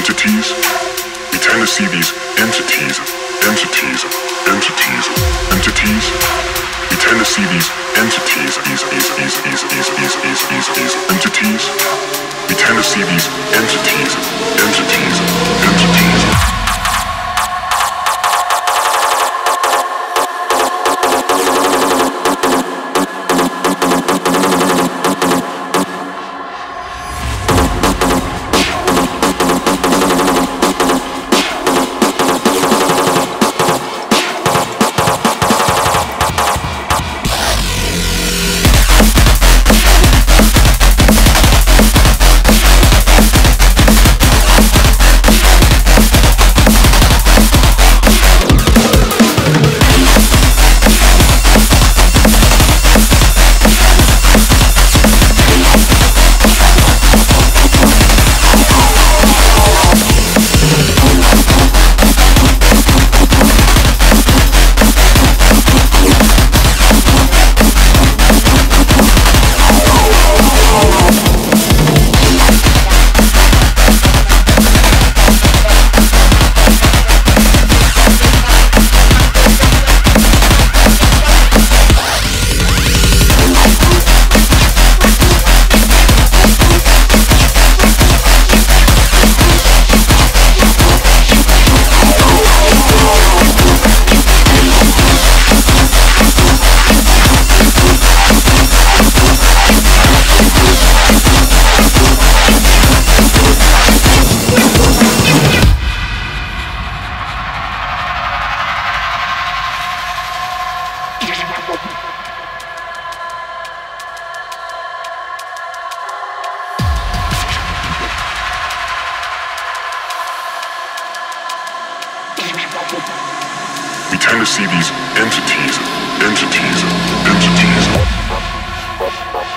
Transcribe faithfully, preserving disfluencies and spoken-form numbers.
entities. We tend to see these entities, entities, entities, entities. We tend to see these entities, these, these, these, these, these, these, these, these, these entities. We tend to see these entities, entities, entities. We tend to see these entities, entities, entities.